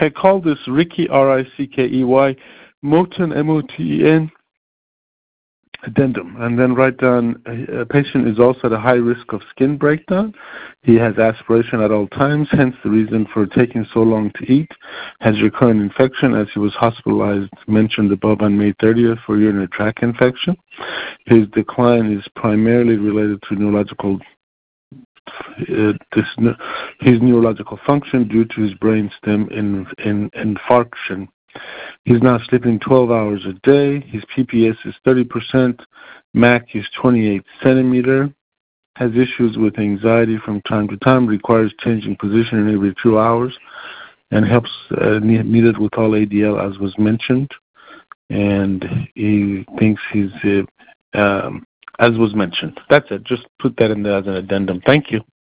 I call this Rickey, R-I-C-K-E-Y, Moten, M-O-T-E-N, addendum, and then write down a patient is also at a high risk of skin breakdown. He has aspiration at all times, hence the reason for taking so long to eat. Has recurrent infection as he was hospitalized, mentioned above, on May 30th for urinary tract infection. His decline is primarily related to his neurological function due to his brainstem infarction. He's now sleeping 12 hours a day. His PPS is 30%. MAC is 28 centimeter. Has issues with anxiety from time to time. Requires changing position in every 2 hours. And helps needed with all ADL, as was mentioned. And he thinks he's, as was mentioned. That's it. Just put that in there as an addendum. Thank you.